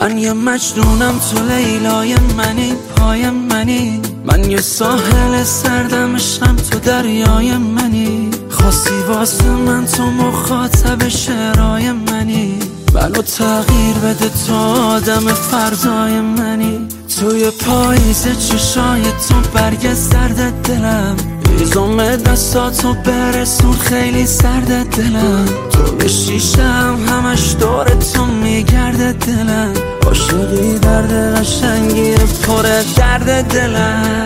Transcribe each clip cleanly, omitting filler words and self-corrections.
من یه مجنونم تو لیلای منی، پای منی. من یه ساحل سردم، عشقم تو دریای منی. خواستی واسه من تو مخاطب شعرهای منی. منو تغییر بده تو آدم فردای منی. توی پاییز چشای تو برگ زرد دلم، هیزم دستاتو برسون خیلی سرد دلم. تو به شیشم همش دور تو میگرده دلم. عاشقی درد قشنگی پر درد دلم.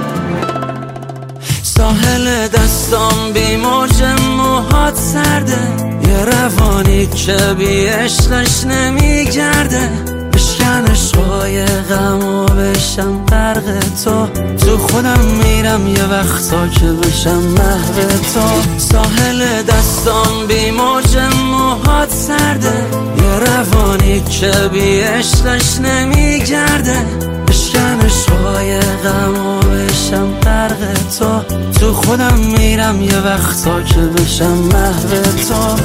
ساحل دستام بی موج موهات سرده، یه روانی که بی عشقش نمیگرده. بشکن عشقای غم و بشم غرق تو خودم میرم یه وقتا که بشم محو تو. ساحل دستام بی موج موهات سرده، یه روانی که بی عشقش نمیگرده. بشکن عشقای غم و بشم غرق تو خودم میرم یه وقتا که بشم محو تو.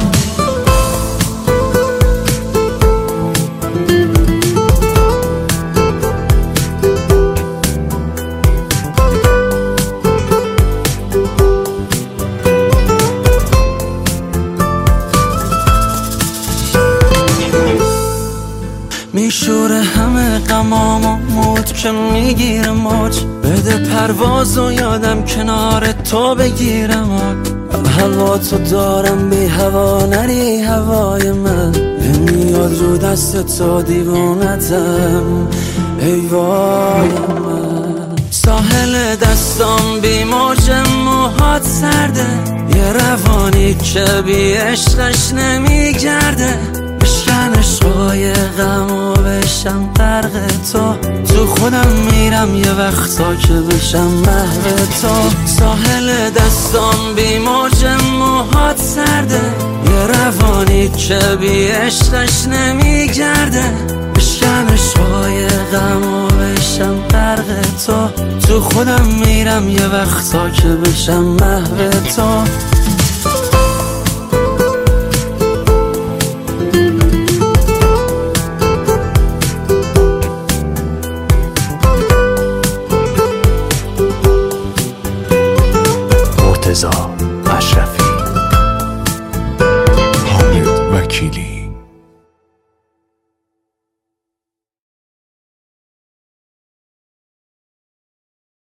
میشوره همه غمام و موت که میگیره موج. بده پرواز و یادم کنار تو بگیرم. من هوا تو دارم بی هوا نری هوای من. نمیاد رو دست تو دیوانتم ای وای من. ساحل دستام بی موج موهات سرده، یه روانی که بی عشقش نمیگرده. بشکن عشقای غم و بشم غرق تو خودم میرم یه وقتا که بشم محو تو. ساحل دستام بی موج موهات سرده، یه روانی که بی عشقش نمیگرده. بشکن عشقای غم و بشم غرق تو خودم میرم یه وقتا که بشم محو تو. مرتضی اشرفی، حامد وکیلی.